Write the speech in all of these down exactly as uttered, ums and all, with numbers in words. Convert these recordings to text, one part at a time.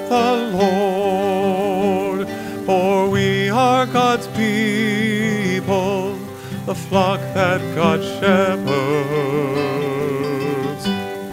the Lord, for we are God's people, the flock that God shepherds.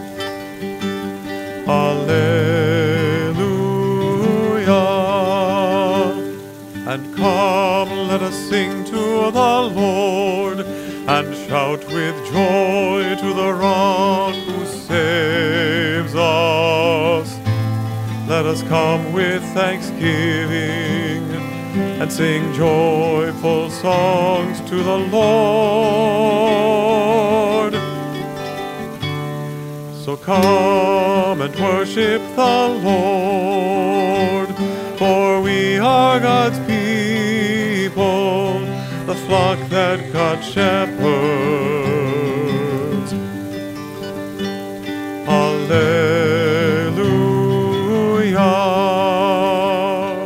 Alleluia. And come, let us sing to the Lord, and shout with joy to the Rock who saves us. Let us come with thanksgiving and sing joyful songs to the Lord. So come and worship the Lord, for we are God's people, the flock that God shepherds. Alleluia.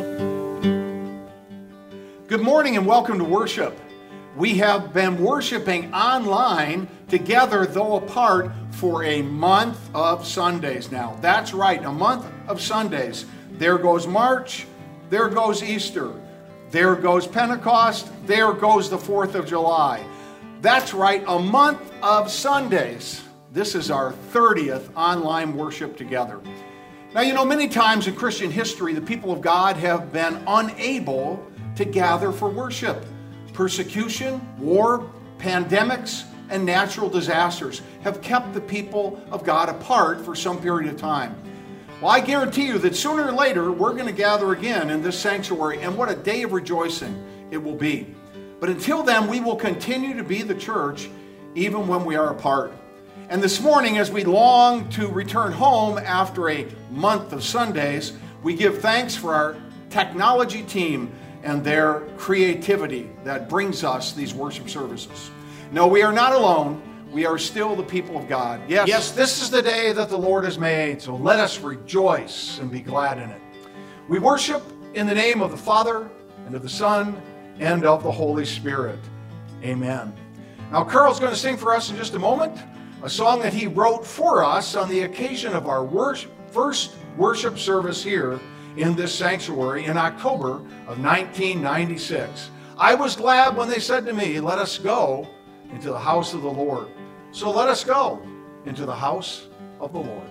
Good morning and welcome to worship. We have been worshiping online together, though apart, for a month of Sundays now. That's right, a month of Sundays. There goes March, there goes Easter, there goes Pentecost, there goes the fourth of July. That's right, a month of Sundays. This is our thirtieth online worship together. Now, you know, many times in Christian history, the people of God have been unable to gather for worship. Persecution, war, pandemics, and natural disasters have kept the people of God apart for some period of time. Well, I guarantee you that sooner or later, we're going to gather again in this sanctuary, and what a day of rejoicing it will be. But until then, we will continue to be the church, even when we are apart. And this morning, as we long to return home after a month of Sundays, we give thanks for our technology team and their creativity that brings us these worship services. No, we are not alone. We are still the people of God. Yes, yes, this is the day that the Lord has made, so let us rejoice and be glad in it. We worship in the name of the Father, and of the Son, and of the Holy Spirit. Amen. Now, Carl's going to sing for us in just a moment, a song that he wrote for us on the occasion of our worship, first worship service here in this sanctuary in October of nineteen ninety-six. I was glad when they said to me, let us go into the house of the Lord. So let us go into the house of the Lord.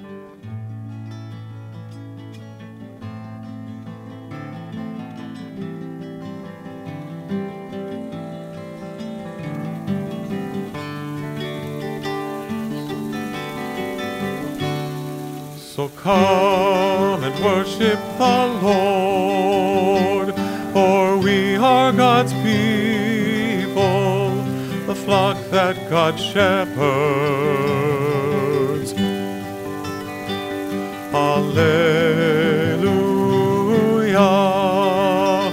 So come and worship the Lord, for we are God's people, the flock that God shepherds. Alleluia,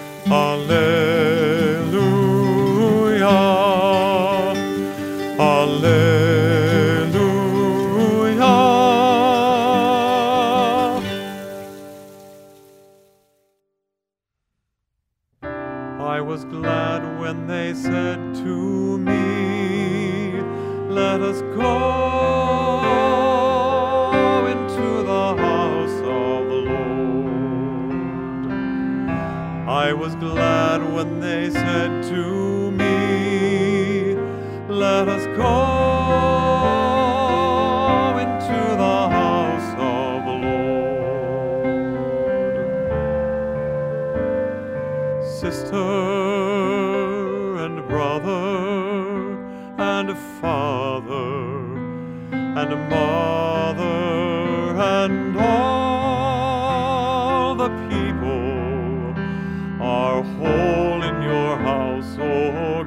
alleluia, alleluia. I was glad when they said to me, let us go into the house of the Lord. I was glad when they said to me, let us go into the house of the Lord. Sister and brother and father and mother and all the people are whole in your house, O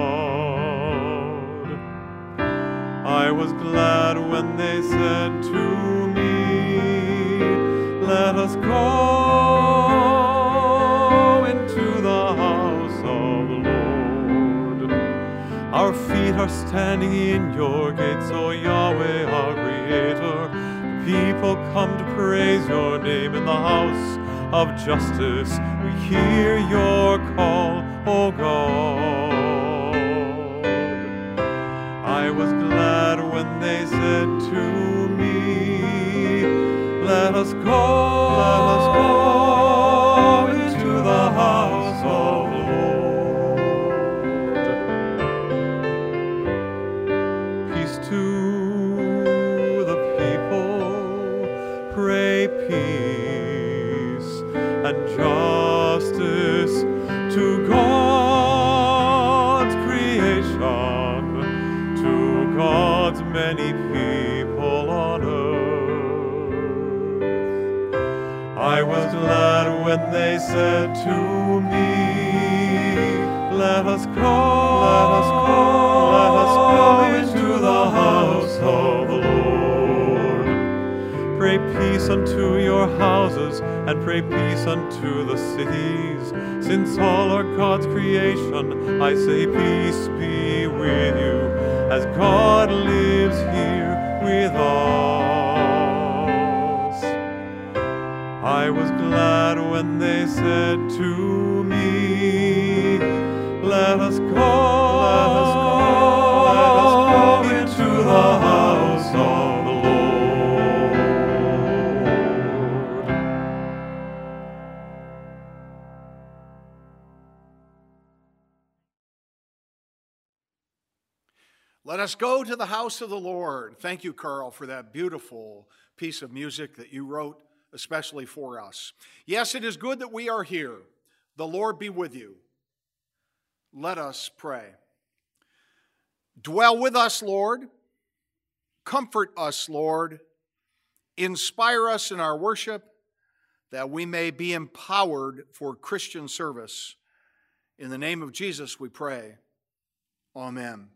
God. I was glad when they said to me, let us go into the house of the Lord. Our feet are standing in your gates, O Yahweh, our Creator. People come to praise your name in the house of justice. We hear your call, O God. I was glad when they said to me, let us go many people on earth. I was glad when they said to me, let us come, let us come, let us come into the house of the Lord. Pray peace unto your houses, and pray peace unto the cities. Since all are God's creation, I say peace be with you, as God lives here with us. I was glad when they said to me, let us go, let us go, let us go into the house of the Lord. Let us go to the house of the Lord. Thank you, Carl, for that beautiful piece of music that you wrote especially for us. Yes, it is good that we are here. The Lord be with you. Let us pray. Dwell with us, Lord. Comfort us, Lord. Inspire us in our worship, that we may be empowered for Christian service. In the name of Jesus we pray. Amen.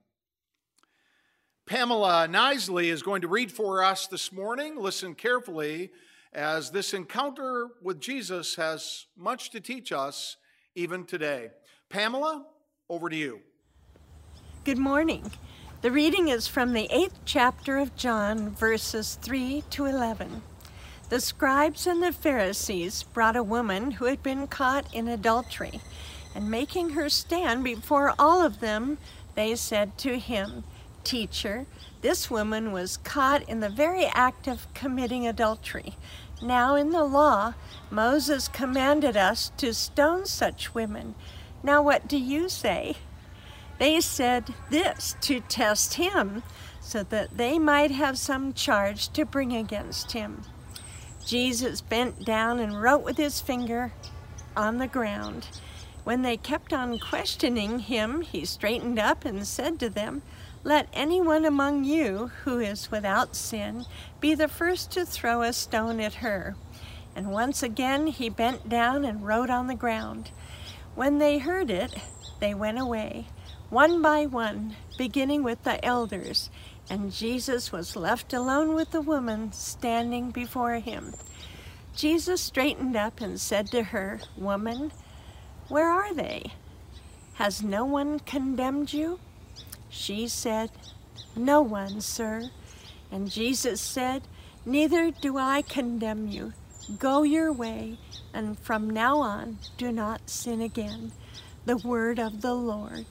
Pamela Nisley is going to read for us this morning. Listen carefully, as this encounter with Jesus has much to teach us even today. Pamela, over to you. Good morning. The reading is from the eighth chapter of John, verses three to eleven. The scribes and the Pharisees brought a woman who had been caught in adultery, and making her stand before all of them, they said to him, Teacher, this woman was caught in the very act of committing adultery. Now in the law, Moses commanded us to stone such women. Now what do you say? They said this to test him, so that they might have some charge to bring against him. Jesus bent down and wrote with his finger on the ground. When they kept on questioning him, he straightened up and said to them, Let anyone among you who is without sin be the first to throw a stone at her. And once again he bent down and wrote on the ground. When they heard it, they went away, one by one, beginning with the elders, and Jesus was left alone with the woman standing before him. Jesus straightened up and said to her, Woman, where are they? Has no one condemned you? She said, No one, sir. And Jesus said, Neither do I condemn you. Go your way, and from now on do not sin again. The word of the Lord.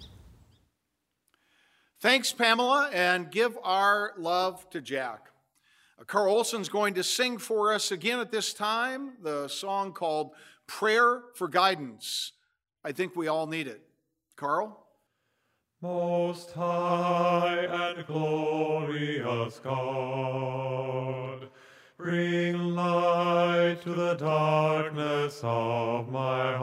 Thanks, Pamela, and give our love to Jack. Carl Olson's going to sing for us again at this time the song called Prayer for Guidance. I think we all need it. Carl? Most high and glorious God, bring light to the darkness of my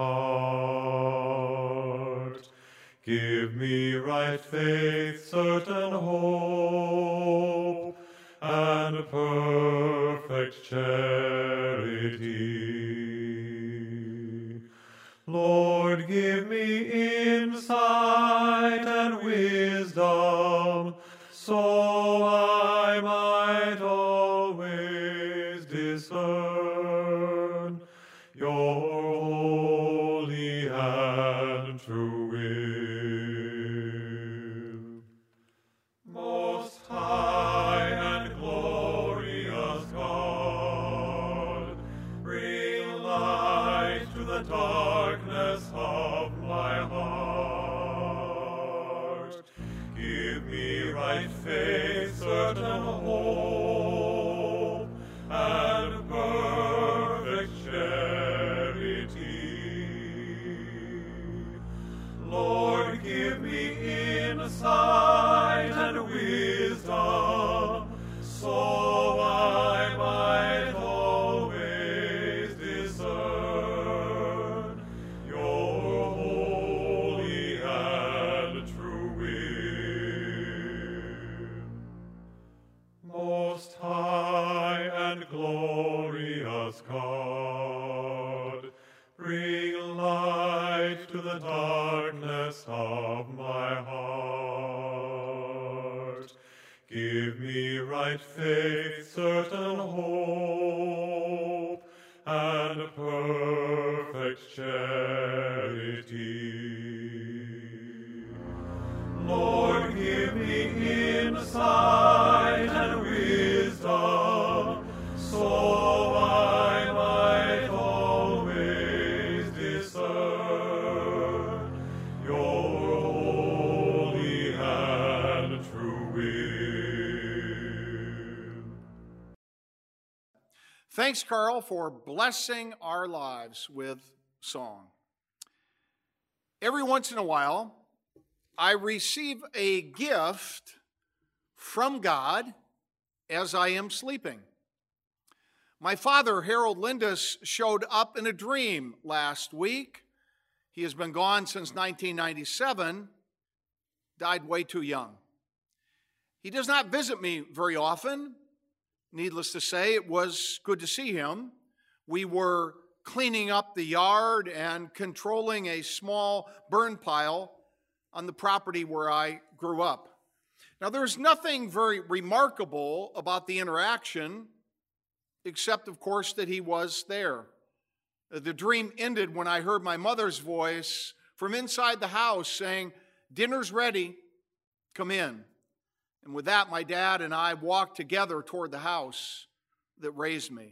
heart. Give me right faith, certain hope, and perfect charity. Lord, give me insight and wisdom, so I might always discern your holy and true will. Most high and glorious God, bring light to the darkness of my heart. Give me right faith, certain hope, and perfect charity. Lord, give me insight and wisdom, so I might always discern your holy and true will. right faith, certain hope, and perfect charity. Lord, give me insight and wisdom, so I might always discern your holy and true will. Thanks, Carl, for blessing our lives with song. Every once in a while, I receive a gift from God as I am sleeping. My father, Harold Lindus, showed up in a dream last week. He has been gone since nineteen ninety-seven, died way too young. He does not visit me very often. Needless to say, it was good to see him. We were cleaning up the yard and controlling a small burn pile on the property where I grew up. Now, there's nothing very remarkable about the interaction, except, of course, that he was there. The dream ended when I heard my mother's voice from inside the house saying, "Dinner's ready, come in." And with that, my dad and I walked together toward the house that raised me.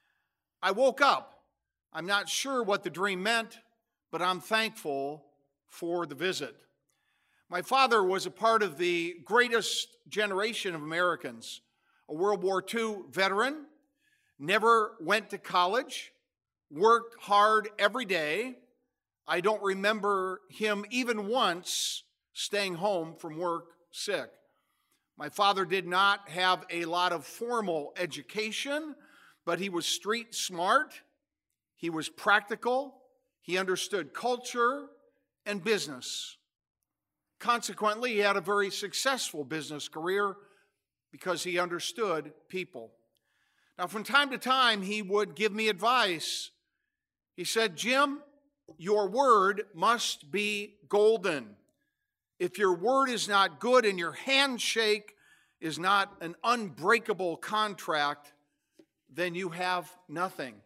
I woke up. I'm not sure what the dream meant, but I'm thankful for the visit. My father was a part of the greatest generation of Americans, a World War Two veteran, never went to college, worked hard every day. I don't remember him even once staying home from work sick. My father did not have a lot of formal education, but he was street smart, he was practical, he understood culture and business. Consequently, he had a very successful business career because he understood people. Now, from time to time, he would give me advice. He said, "Jim, your word must be golden. If your word is not good and your handshake is not an unbreakable contract, then you have nothing."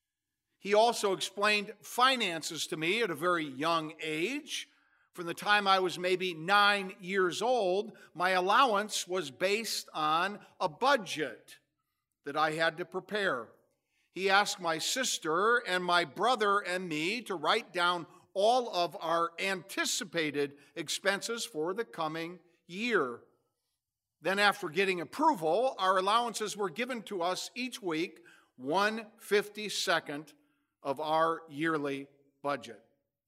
He also explained finances to me at a very young age. From the time I was maybe nine years old, my allowance was based on a budget that I had to prepare. He asked my sister and my brother and me to write down all of our anticipated expenses for the coming year. Then, after getting approval, our allowances were given to us each week, one fifty-second of our yearly budget.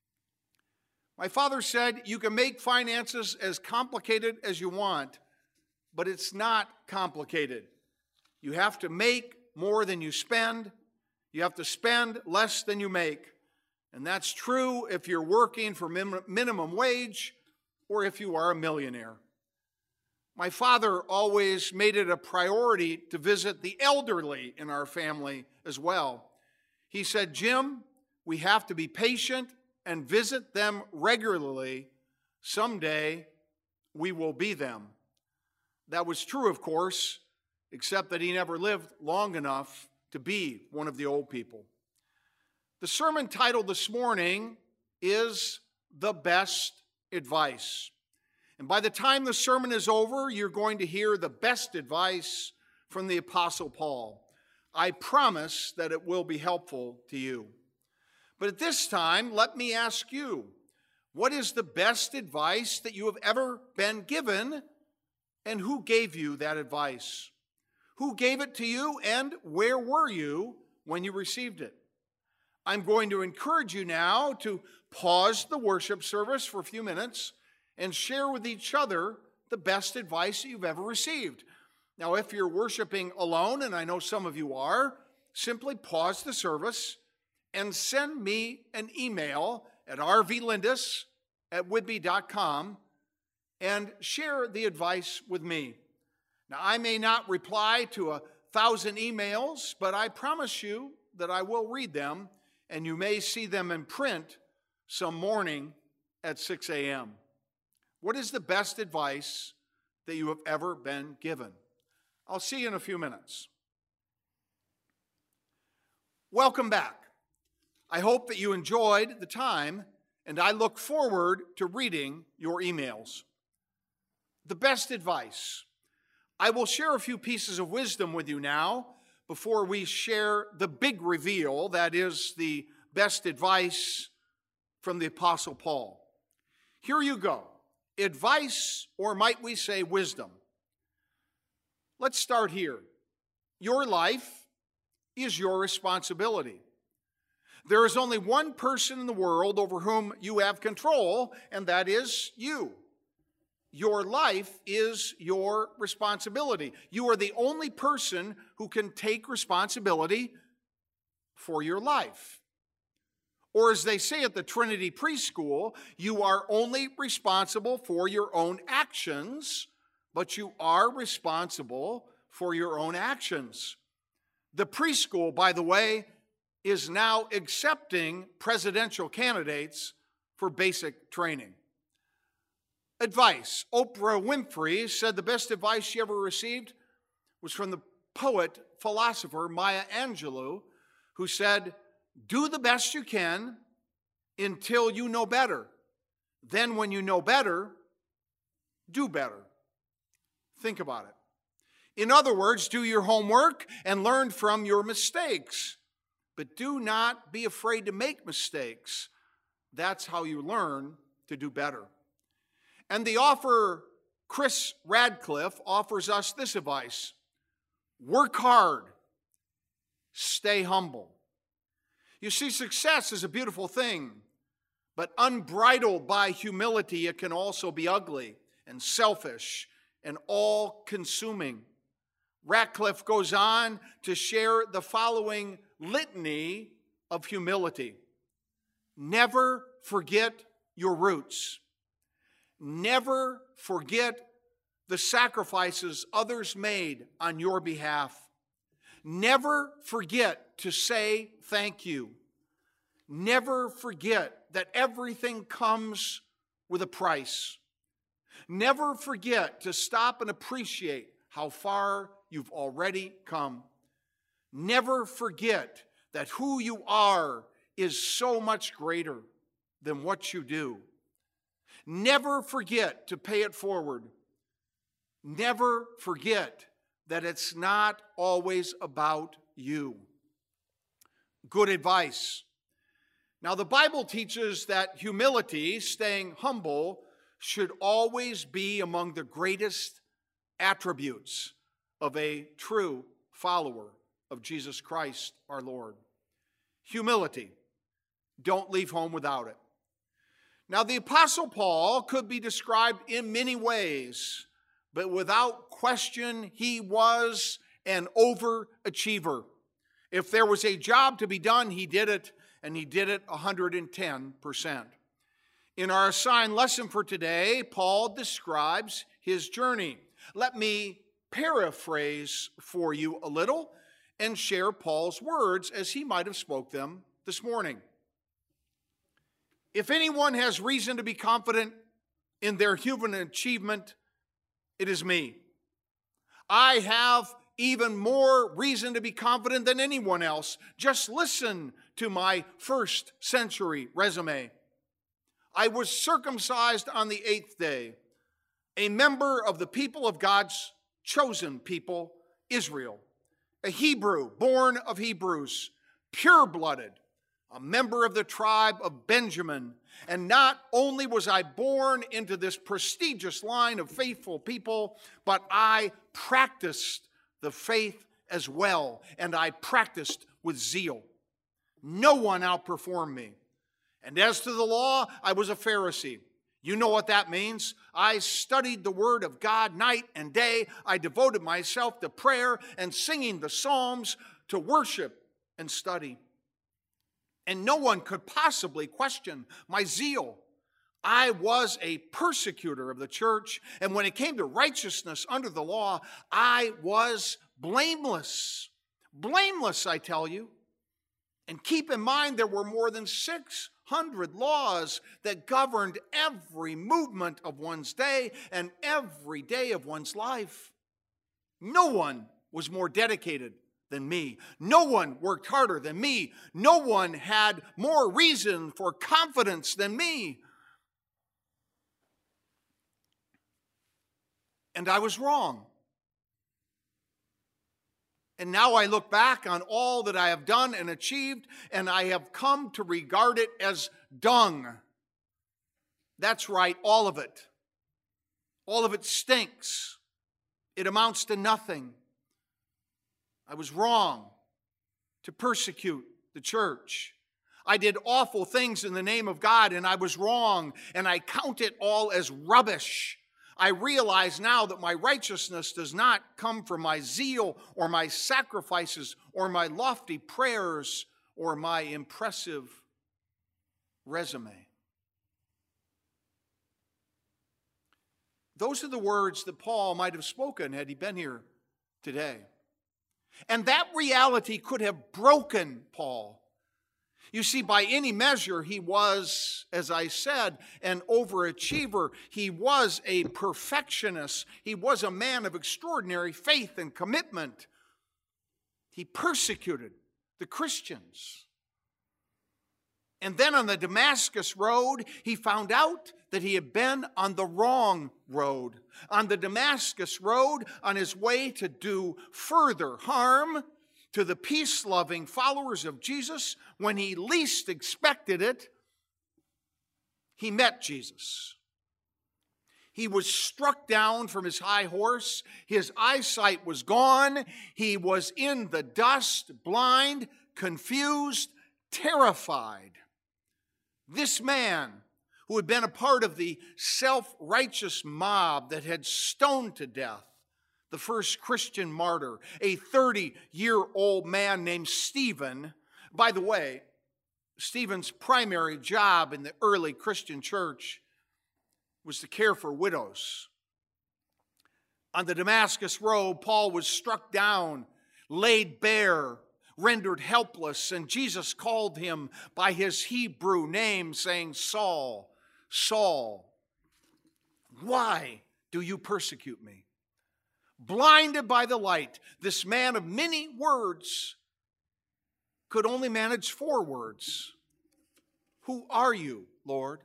My father said, "You can make finances as complicated as you want, but it's not complicated. You have to make more than you spend. You have to spend less than you make. And that's true if you're working for min- minimum wage or if you are a millionaire." My father always made it a priority to visit the elderly in our family as well. He said, "Jim, we have to be patient and visit them regularly. Someday we will be them." That was true, of course, except that he never lived long enough to be one of the old people. The sermon title this morning is "The Best Advice." And by the time the sermon is over, you're going to hear the best advice from the Apostle Paul. I promise that it will be helpful to you. But at this time, let me ask you, what is the best advice that you have ever been given, and who gave you that advice? Who gave it to you, and where were you when you received it? I'm going to encourage you now to pause the worship service for a few minutes and share with each other the best advice that you've ever received. Now, if you're worshiping alone, and I know some of you are, simply pause the service and send me an email at r v lindus at whitby dot com and share the advice with me. Now, I may not reply to a thousand emails, but I promise you that I will read them, and you may see them in print some morning at six a.m. What is the best advice that you have ever been given? I'll see you in a few minutes. Welcome back. I hope that you enjoyed the time, and I look forward to reading your emails. The best advice. I will share a few pieces of wisdom with you now before we share the big reveal, that is the best advice from the Apostle Paul. Here you go. Advice, or might we say wisdom. Let's start here. Your life is your responsibility. There is only one person in the world over whom you have control, and that is you. Your life is your responsibility. You are the only person who can take responsibility for your life. Or as they say at the Trinity Preschool, you are only responsible for your own actions, but you are responsible for your own actions. The preschool, by the way, is now accepting presidential candidates for basic training. Advice. Oprah Winfrey said the best advice she ever received was from the poet, philosopher Maya Angelou, who said, "Do the best you can until you know better. Then when you know better, do better." Think about it. In other words, do your homework and learn from your mistakes. But do not be afraid to make mistakes. That's how you learn to do better. And the author, Chris Radcliffe, offers us this advice. Work hard. Stay humble. You see, success is a beautiful thing, but unbridled by humility, it can also be ugly and selfish and all-consuming. Radcliffe goes on to share the following litany of humility. Never forget your roots. Never forget the sacrifices others made on your behalf. Never forget to say thank you. Never forget that everything comes with a price. Never forget to stop and appreciate how far you've already come. Never forget that who you are is so much greater than what you do. Never forget to pay it forward. Never forget that it's not always about you. Good advice. Now, the Bible teaches that humility, staying humble, should always be among the greatest attributes of a true follower of Jesus Christ our Lord. Humility. Don't leave home without it. Now, the Apostle Paul could be described in many ways, but without question, he was an overachiever. If there was a job to be done, he did it, and he did it one hundred ten percent. In our assigned lesson for today, Paul describes his journey. Let me paraphrase for you a little and share Paul's words as he might have spoke them this morning. If anyone has reason to be confident in their human achievement, it is me. I have even more reason to be confident than anyone else. Just listen to my first century resume. I was circumcised on the eighth day, a member of the people of God's chosen people, Israel, a Hebrew born of Hebrews, pure-blooded, a member of the tribe of Benjamin. And not only was I born into this prestigious line of faithful people, but I practiced the faith as well, and I practiced with zeal. No one outperformed me. And as to the law, I was a Pharisee. You know what that means. I studied the Word of God night and day. I devoted myself to prayer and singing the Psalms, to worship and study. And no one could possibly question my zeal. I was a persecutor of the church, and when it came to righteousness under the law, I was blameless. Blameless, I tell you. And keep in mind, there were more than six hundred laws that governed every movement of one's day and every day of one's life. No one was more dedicated than me. No one worked harder than me. No one had more reason for confidence than me. And I was wrong. And now I look back on all that I have done and achieved, and I have come to regard it as dung. That's right, all of it. All of it stinks. It amounts to nothing. I was wrong to persecute the church. I did awful things in the name of God, and I was wrong, and I count it all as rubbish. I realize now that my righteousness does not come from my zeal or my sacrifices or my lofty prayers or my impressive resume. Those are the words that Paul might have spoken had he been here today. And that reality could have broken Paul. You see, by any measure, he was, as I said, an overachiever. He was a perfectionist. He was a man of extraordinary faith and commitment. He persecuted the Christians. And then on the Damascus road, he found out that he had been on the wrong road. On the Damascus road, on his way to do further harm to the peace-loving followers of Jesus, when he least expected it, he met Jesus. He was struck down from his high horse. His eyesight was gone. He was in the dust, blind, confused, terrified. This man, who had been a part of the self-righteous mob that had stoned to death the first Christian martyr, a thirty-year-old man named Stephen. By the way, Stephen's primary job in the early Christian church was to care for widows. On the Damascus road, Paul was struck down, laid bare, rendered helpless, and Jesus called him by his Hebrew name, saying, Saul, Saul, why do you persecute me? Blinded by the light, this man of many words could only manage four words. Who are you, Lord?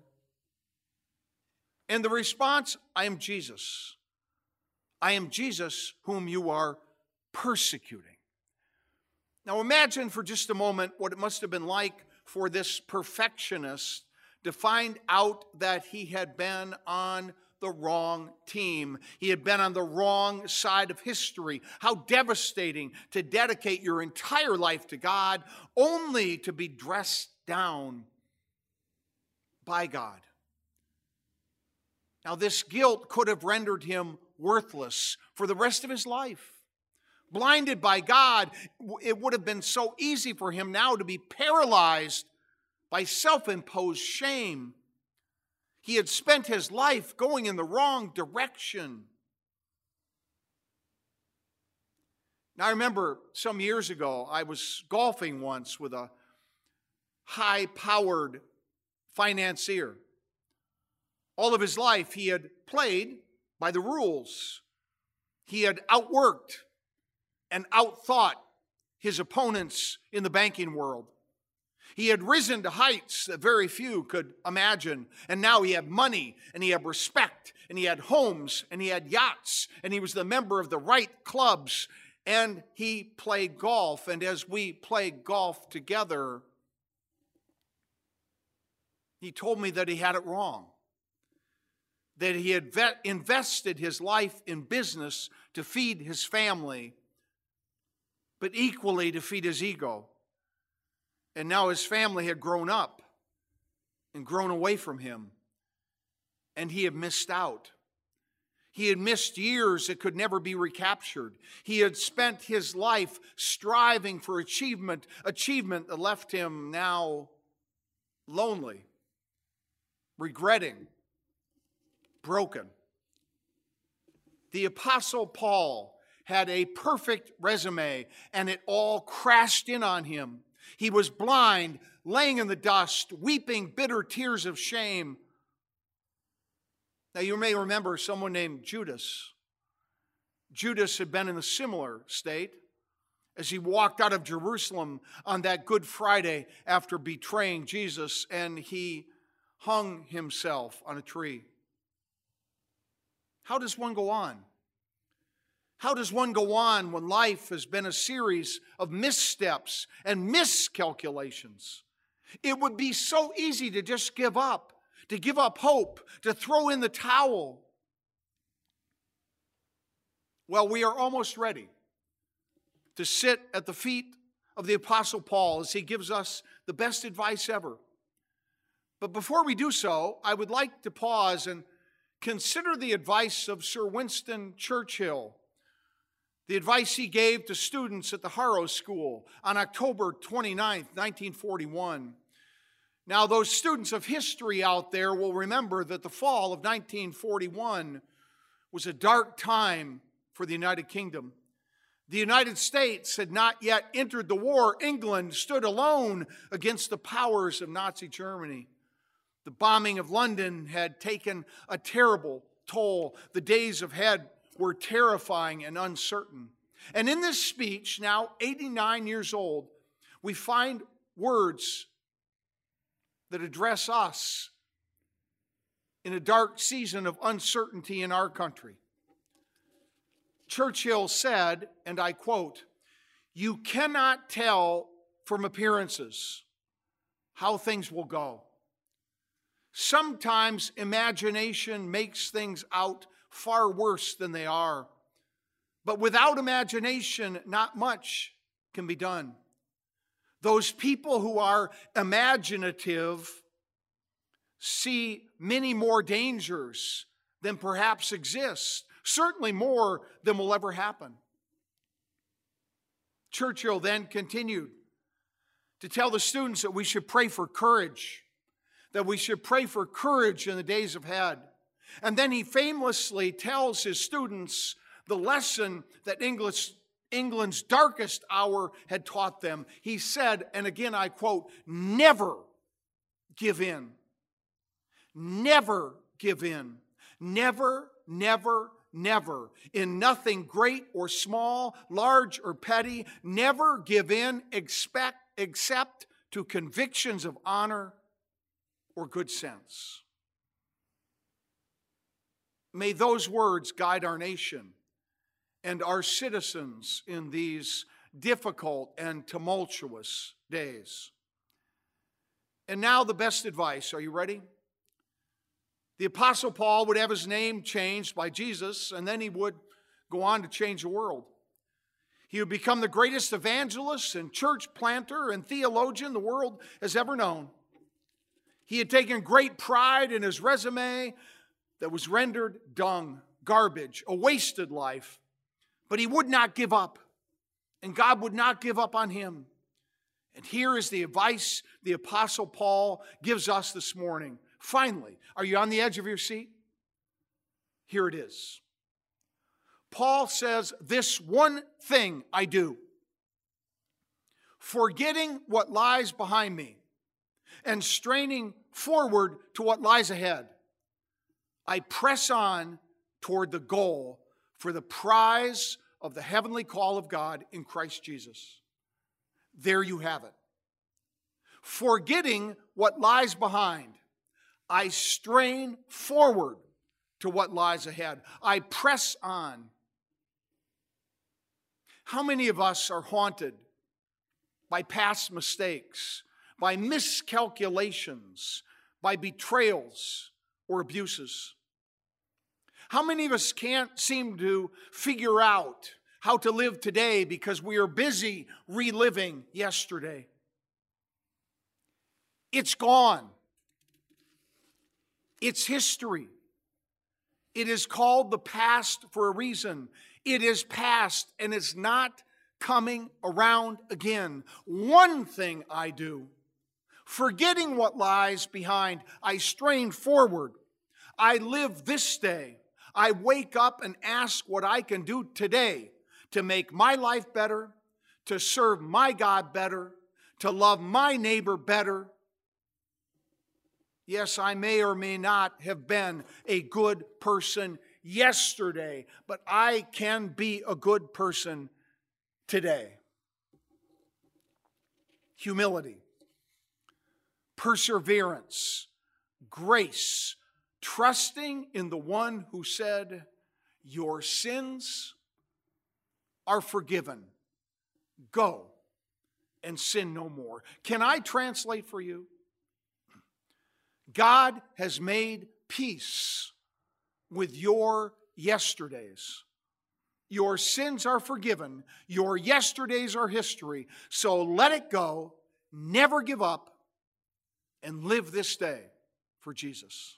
And the response, I am Jesus. I am Jesus whom you are persecuting. Now imagine for just a moment what it must have been like for this perfectionist to find out that he had been on the wrong team. He had been on the wrong side of history. How devastating to dedicate your entire life to God only to be dressed down by God. Now this guilt could have rendered him worthless for the rest of his life. Blinded by God, it would have been so easy for him now to be paralyzed by self-imposed shame. He had spent his life going in the wrong direction. Now, I remember some years ago, I was golfing once with a high-powered financier. All of his life, he had played by the rules. He had outworked and outthought his opponents in the banking world. He had risen to heights that very few could imagine. And now he had money, and he had respect, and he had homes, and he had yachts, and he was the member of the right clubs, and he played golf. And as we played golf together, he told me that he had it wrong, that he had vet- invested his life in business to feed his family, but equally to feed his ego. And now his family had grown up and grown away from him, and he had missed out. He had missed years that could never be recaptured. He had spent his life striving for achievement, achievement that left him now lonely, regretting, broken. The Apostle Paul had a perfect resume, and it all crashed in on him. He was blind, laying in the dust, weeping bitter tears of shame. Now, you may remember someone named Judas. Judas had been in a similar state as he walked out of Jerusalem on that Good Friday after betraying Jesus, and he hung himself on a tree. How does one go on? How does one go on when life has been a series of missteps and miscalculations? It would be so easy to just give up, to give up hope, to throw in the towel. Well, we are almost ready to sit at the feet of the Apostle Paul as he gives us the best advice ever. But before we do so, I would like to pause and consider the advice of Sir Winston Churchill, the advice he gave to students at the Harrow School on October twenty-ninth, nineteen forty-one. Now, those students of history out there will remember that the fall of nineteen forty-one was a dark time for the United Kingdom. The United States had not yet entered the war. England stood alone against the powers of Nazi Germany. The bombing of London had taken a terrible toll. The days ahead were terrifying and uncertain. And in this speech, now eighty-nine years old, we find words that address us in a dark season of uncertainty in our country. Churchill said, and I quote, "You cannot tell from appearances how things will go. Sometimes imagination makes things out far worse than they are. But without imagination, not much can be done. Those people who are imaginative see many more dangers than perhaps exist, certainly more than will ever happen." Churchill then continued to tell the students that we should pray for courage, that we should pray for courage in the days ahead. And then he famously tells his students the lesson that English, England's darkest hour had taught them. He said, and again I quote, "Never give in. Never give in. Never, never, never. In nothing great or small, large or petty, never give in expect, except to convictions of honor or good sense." May those words guide our nation and our citizens in these difficult and tumultuous days. And now the best advice. Are you ready? The Apostle Paul would have his name changed by Jesus, and then he would go on to change the world. He would become the greatest evangelist and church planter and theologian the world has ever known. He had taken great pride in his resume that was rendered dung, garbage, a wasted life. But he would not give up, and God would not give up on him. And here is the advice the Apostle Paul gives us this morning. Finally, are you on the edge of your seat? Here it is. Paul says, "This one thing I do, forgetting what lies behind me and straining forward to what lies ahead, I press on toward the goal for the prize of the heavenly call of God in Christ Jesus." There you have it. Forgetting what lies behind, I strain forward to what lies ahead. I press on. How many of us are haunted by past mistakes, by miscalculations, by betrayals or abuses? How many of us can't seem to figure out how to live today because we are busy reliving yesterday? It's gone. It's history. It is called the past for a reason. It is past and it's not coming around again. One thing I do, forgetting what lies behind, I strain forward. I live this day. I wake up and ask what I can do today to make my life better, to serve my God better, to love my neighbor better. Yes, I may or may not have been a good person yesterday, but I can be a good person today. Humility, perseverance, grace, trusting in the one who said, your sins are forgiven. Go and sin no more. Can I translate for you? God has made peace with your yesterdays. Your sins are forgiven. Your yesterdays are history. So let it go. Never give up. And live this day for Jesus.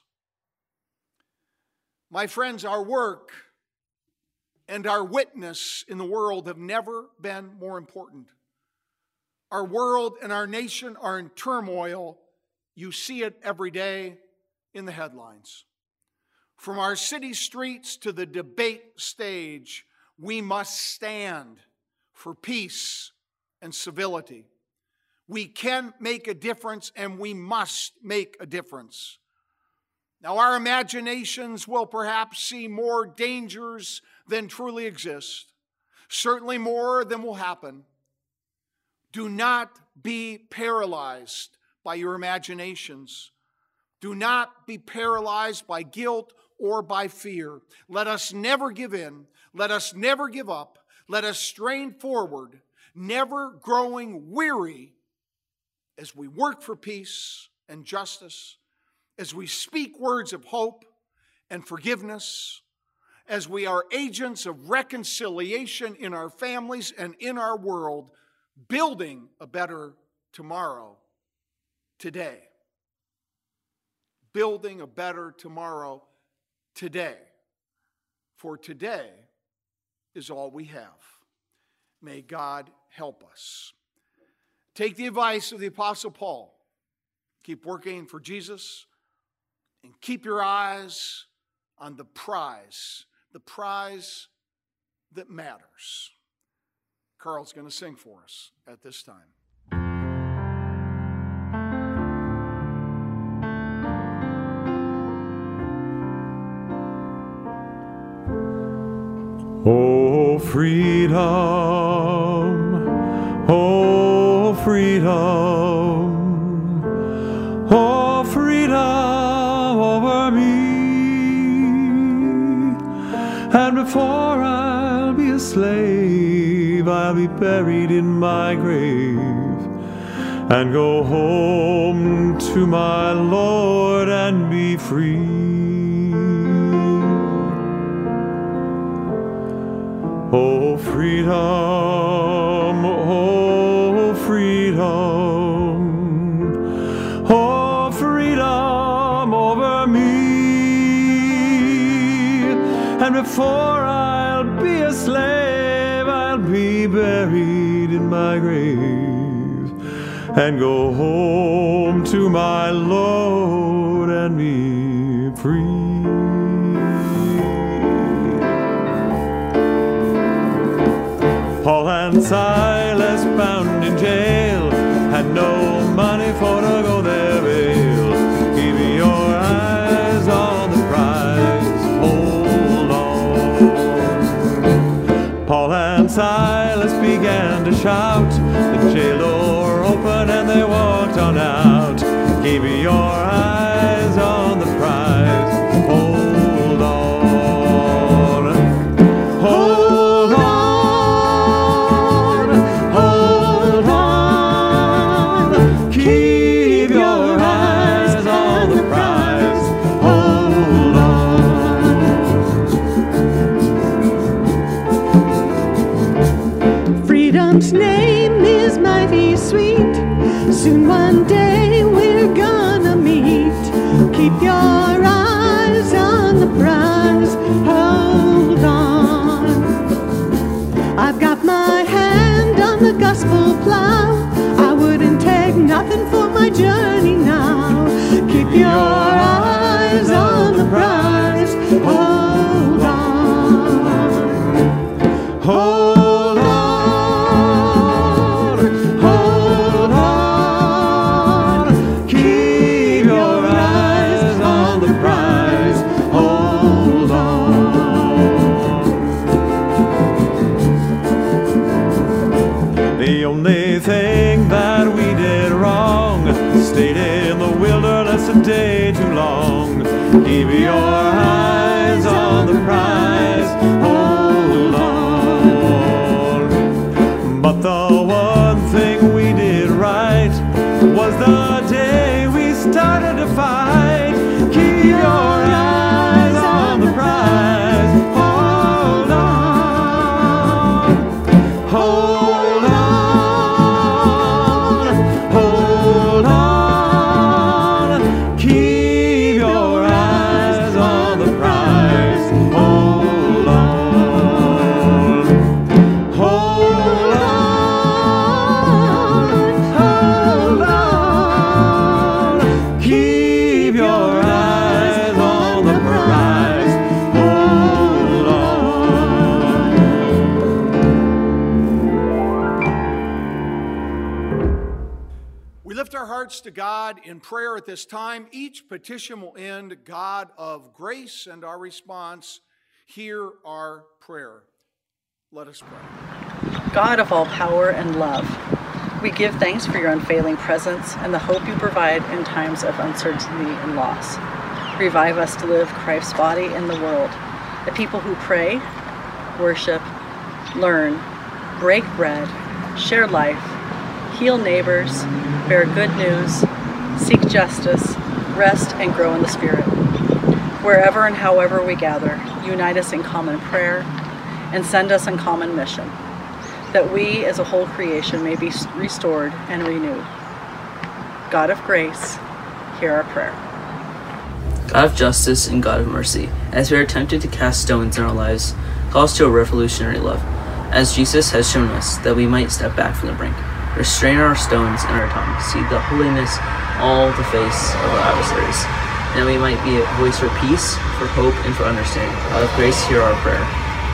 My friends, our work and our witness in the world have never been more important. Our world and our nation are in turmoil. You see it every day in the headlines. From our city streets to the debate stage, we must stand for peace and civility. We can make a difference, and we must make a difference. Now, our imaginations will perhaps see more dangers than truly exist, certainly more than will happen. Do not be paralyzed by your imaginations. Do not be paralyzed by guilt or by fear. Let us never give in. Let us never give up. Let us strain forward, never growing weary as we work for peace and justice, as we speak words of hope and forgiveness, as we are agents of reconciliation in our families and in our world, building a better tomorrow today. Building a better tomorrow today. For today is all we have. May God help us. Take the advice of the Apostle Paul. Keep working for Jesus and keep your eyes on the prize, the prize that matters. Carl's going to sing for us at this time. Oh, freedom, oh, freedom, oh, freedom over me. And before I'll be a slave, I'll be buried in my grave and go home to my Lord and be free. Oh, freedom, oh, freedom, oh, freedom over me. And before I'll be a slave, I'll be buried in my grave and go home to my Lord and be free. Paul and Silas bound in jail had no money for to go their bail. Keep your eyes on the prize, hold on. Paul and Silas began to shout, the jail door opened and they walked on out. Keep your eyes on the prize, hold on. Hold on. Freedom's name is mighty sweet. Soon one day we're gonna meet. Keep your eyes on the prize. Hold on. I've got my hand on the gospel plow. I wouldn't take nothing for my journey now. Keep your eyes on the prize. Hold on. Hold the prize. hearts to God in prayer at this time. Each petition will end, God of grace, and our response, hear our prayer. Let us pray. God of all power and love, we give thanks for your unfailing presence and the hope you provide in times of uncertainty and loss. Revive us to live Christ's body in the world, a people who pray, worship, learn, break bread, share life, heal neighbors, bear good news, seek justice, rest, and grow in the Spirit. Wherever and however we gather, unite us in common prayer and send us on common mission, that we as a whole creation may be restored and renewed. God of grace, hear our prayer. God of justice and God of mercy, as we are tempted to cast stones in our lives, call us to a revolutionary love, as Jesus has shown us, that we might step back from the brink, restrain our stones and our tongue, see the holiness all the face of our adversaries, and that we might be a voice for peace, for hope, and for understanding. God of grace, hear our prayer.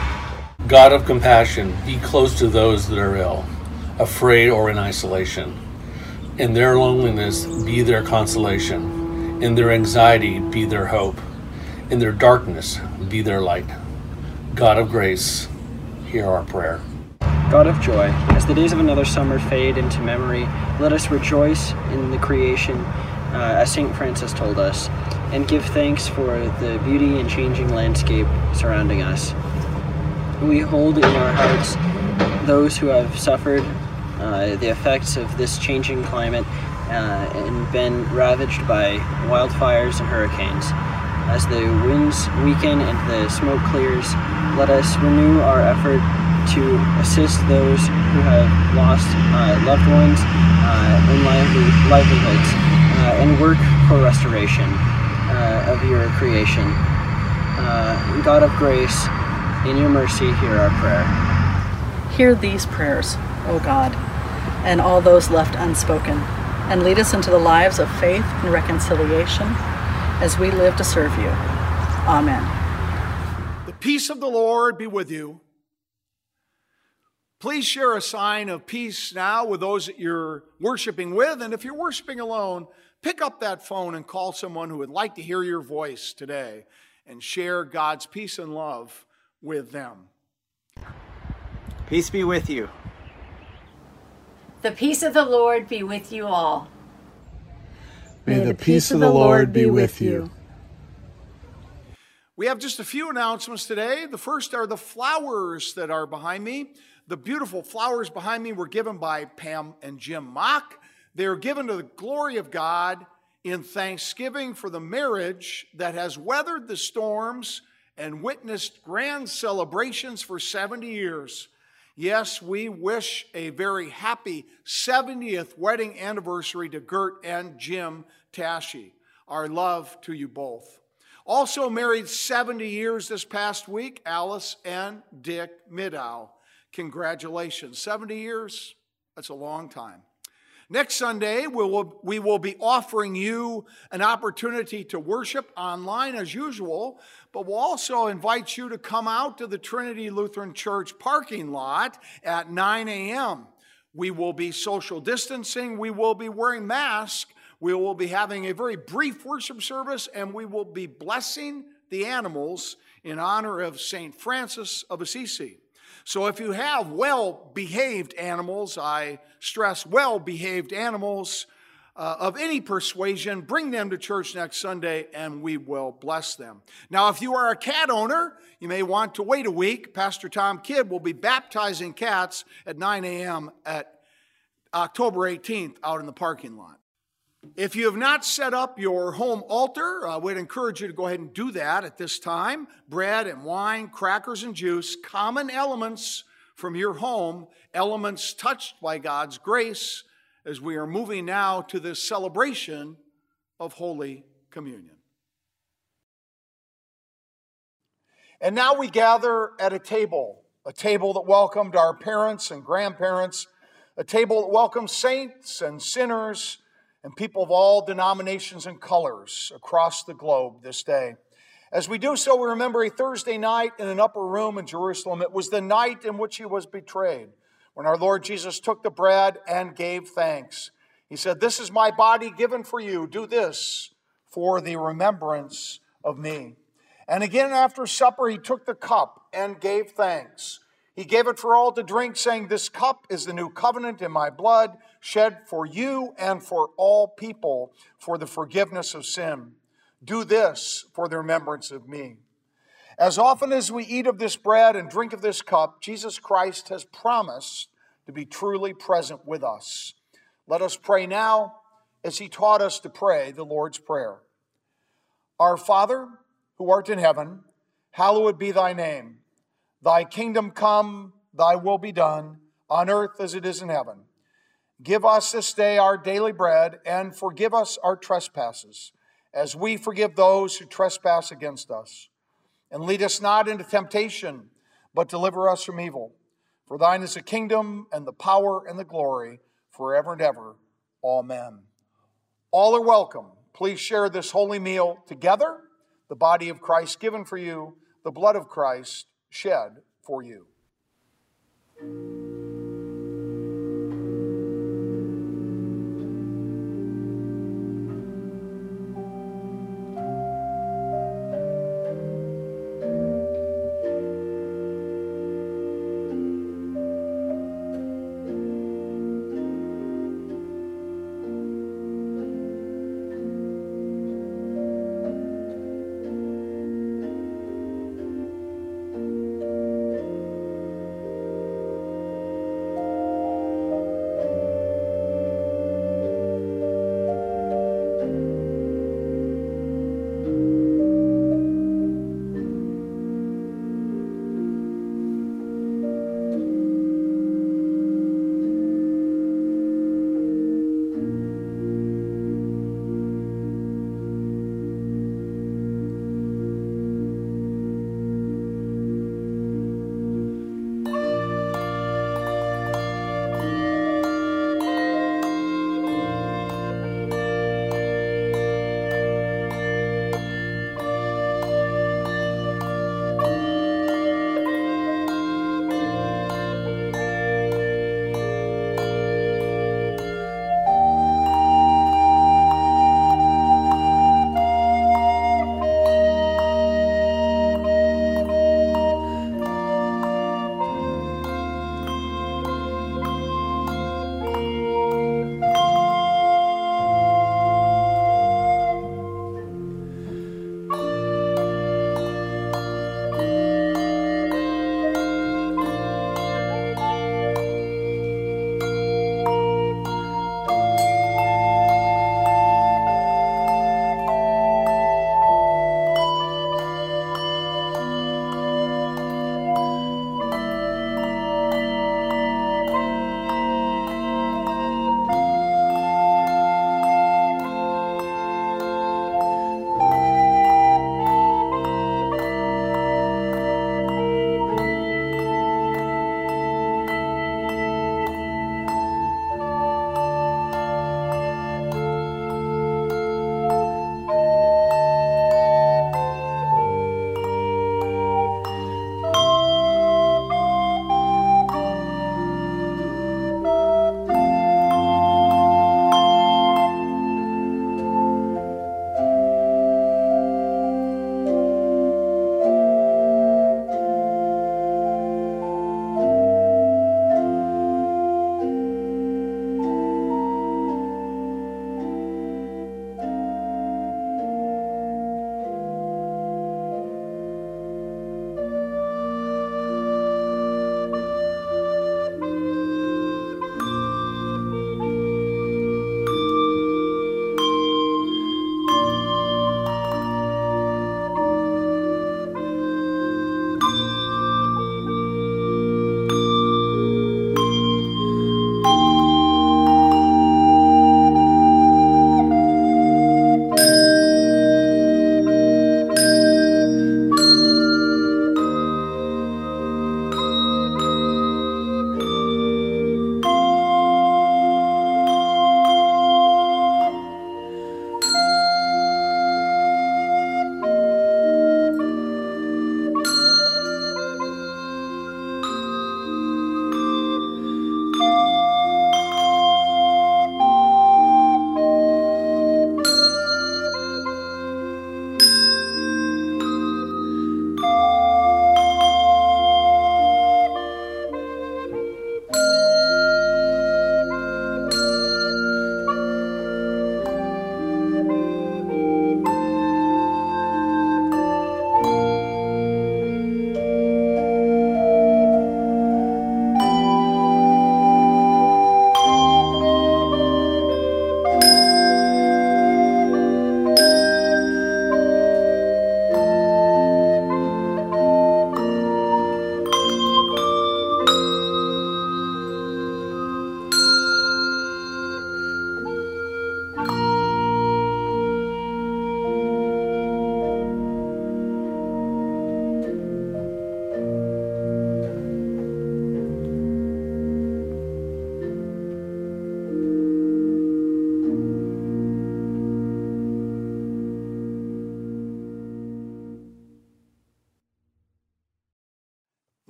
God of compassion, be close to those that are ill, afraid, or in isolation. In their loneliness, be their consolation. In their anxiety, be their hope. In their darkness, be their light. God of grace, hear our prayer. God of joy, as the days of another summer fade into memory, let us rejoice in the creation, uh, as Saint Francis told us, and give thanks for the beauty and changing landscape surrounding us. We hold in our hearts those who have suffered uh, the effects of this changing climate uh, and been ravaged by wildfires and hurricanes. As the winds weaken and the smoke clears, let us renew our effort to assist those who have lost uh, loved ones uh, and lively, livelihoods uh, and work for restoration uh, of your creation. Uh, God of grace, in your mercy, hear our prayer. Hear these prayers, O God, and all those left unspoken, and lead us into the lives of faith and reconciliation as we live to serve you. Amen. The peace of the Lord be with you. Please share a sign of peace now with those that you're worshiping with. And if you're worshiping alone, pick up that phone and call someone who would like to hear your voice today and share God's peace and love with them. Peace be with you. The peace of the Lord be with you all. May the peace of the Lord be with you. We have just a few announcements today. The first are the flowers that are behind me. The beautiful flowers behind me were given by Pam and Jim Mock. They are given to the glory of God in thanksgiving for the marriage that has weathered the storms and witnessed grand celebrations for seventy years. Yes, we wish a very happy seventieth wedding anniversary to Gert and Jim Tashi. Our love to you both. Also married seventy years this past week, Alice and Dick Middow. Congratulations. seventy years, that's a long time. Next Sunday, we will, we will be offering you an opportunity to worship online as usual, but we'll also invite you to come out to the Trinity Lutheran Church parking lot at nine a.m. We will be social distancing. We will be wearing masks. We will be having a very brief worship service, and we will be blessing the animals in honor of Saint Francis of Assisi. So if you have well-behaved animals, I stress well-behaved animals uh, of any persuasion, bring them to church next Sunday and we will bless them. Now, if you are a cat owner, you may want to wait a week. Pastor Tom Kidd will be baptizing cats at nine a.m. at October eighteenth out in the parking lot. If you have not set up your home altar, I would encourage you to go ahead and do that at this time. Bread and wine, crackers and juice, common elements from your home, elements touched by God's grace as we are moving now to this celebration of Holy Communion. And now we gather at a table, a table that welcomed our parents and grandparents, a table that welcomes saints and sinners, and people of all denominations and colors across the globe this day. As we do so, we remember a Thursday night in an upper room in Jerusalem. It was the night in which he was betrayed, when our Lord Jesus took the bread and gave thanks. He said, "This is my body given for you. Do this for the remembrance of me." And again after supper, he took the cup and gave thanks. He gave it for all to drink, saying, "This cup is the new covenant in my blood, shed for you and for all people for the forgiveness of sin. Do this for the remembrance of me." As often as we eat of this bread and drink of this cup, Jesus Christ has promised to be truly present with us. Let us pray now as he taught us to pray the Lord's Prayer. Our Father, who art in heaven, hallowed be thy name. Thy kingdom come, thy will be done, on earth as it is in heaven. Give us this day our daily bread, and forgive us our trespasses, as we forgive those who trespass against us. And lead us not into temptation, but deliver us from evil. For thine is the kingdom, and the power, and the glory, forever and ever. Amen. All are welcome. Please share this holy meal together, the body of Christ given for you, the blood of Christ shed for you.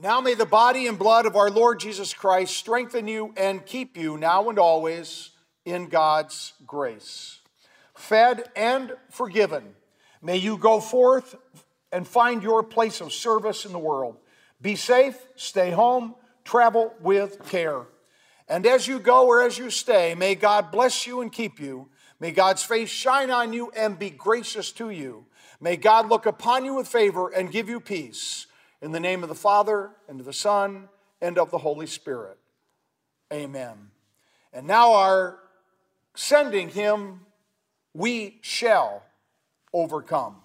Now may the body and blood of our Lord Jesus Christ strengthen you and keep you now and always in God's grace. Fed and forgiven, may you go forth and find your place of service in the world. Be safe, stay home, travel with care. And as you go or as you stay, may God bless you and keep you. May God's face shine on you and be gracious to you. May God look upon you with favor and give you peace. In the name of the Father, and of the Son, and of the Holy Spirit. Amen. And now our sending hymn, We Shall Overcome.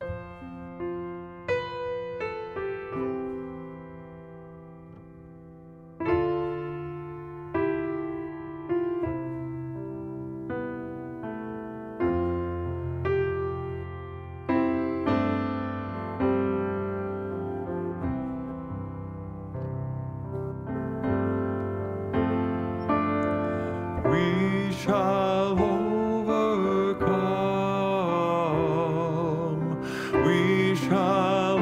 We shall overcome. We shall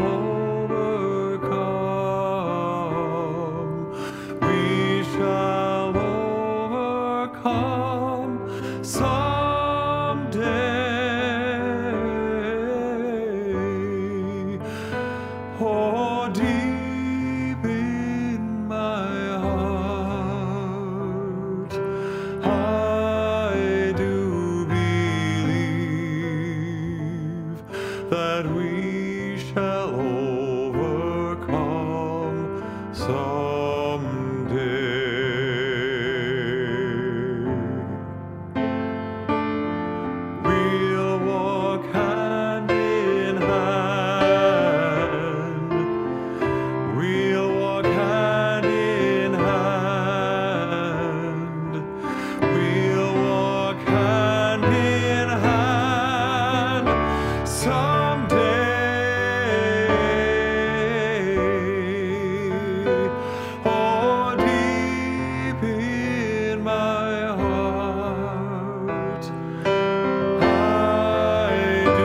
overcome. We shall overcome someday. Oh, deep in my heart, I do believe that we shall overcome someday. We'll walk hand in hand. We'll walk hand in hand. We'll walk hand in hand someday. Oh, deep in my heart, I do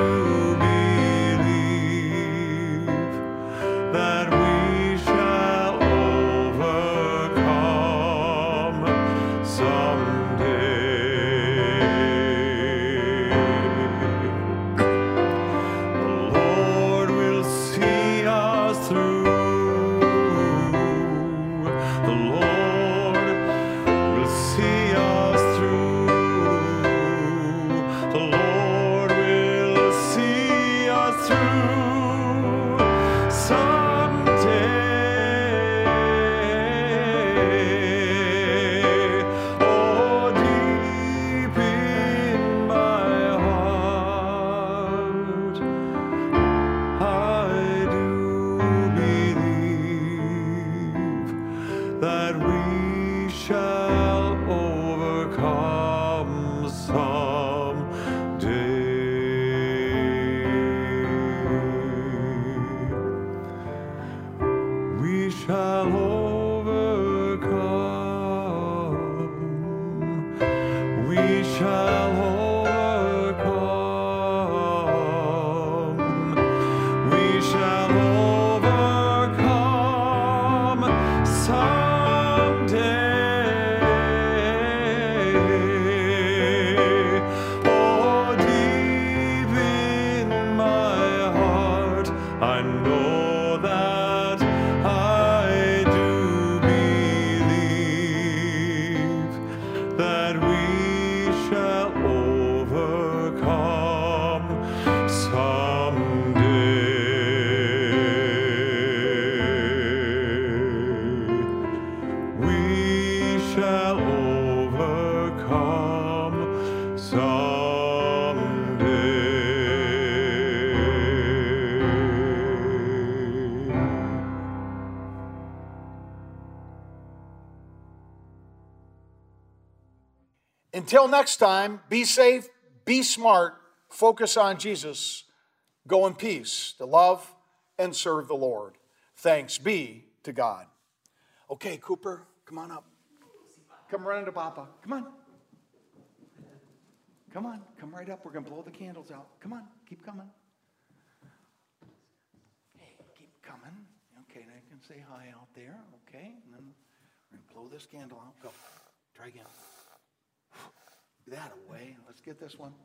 believe that we shall overcome someday. The Lord will see us through. The Lord will see us through. The Lord will see us through someday. Oh, deep in my heart, I do believe that we shall overcome someday. We shall overcome. We shall overcome. We shall overcome someday. Oh, deep in my heart, I know that I do believe that we shall overcome someday. We shall overcome someday. Until next time, be safe, be smart, focus on Jesus, go in peace to love and serve the Lord. Thanks be to God. Okay, Cooper, come on up. Come running to Papa. Come on. Come on, come right up. We're going to blow the candles out. Come on, keep coming. Hey, keep coming. Okay, now you can can say hi out there, okay? And then we're going to blow this candle out. Go. Try again. That away. Let's get this one.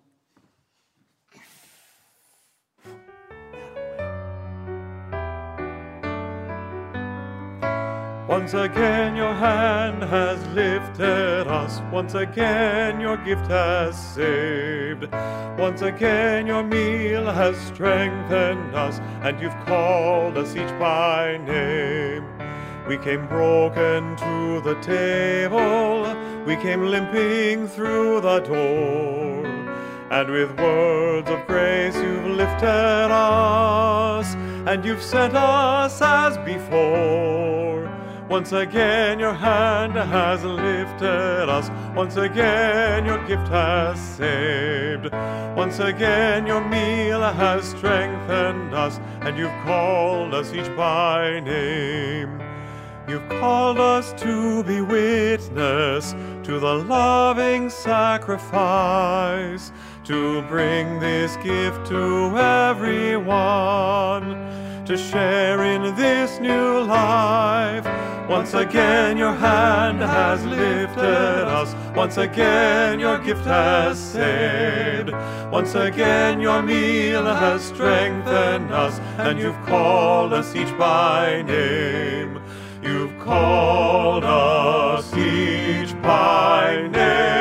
Once again your hand has lifted us. Once again your gift has saved. Once again your meal has strengthened us, and you've called us each by name. We came broken to the table. We came limping through the door. And with words of grace you've lifted us, and you've sent us as before. Once again your hand has lifted us. Once again your gift has saved. Once again your meal has strengthened us, and you've called us each by name. You've called us to be witness to the loving sacrifice, to bring this gift to everyone, to share in this new life. Once again your hand has lifted us. Once again your gift has saved. Once again your meal has strengthened us, and you've called us each by name. You've called us each by name.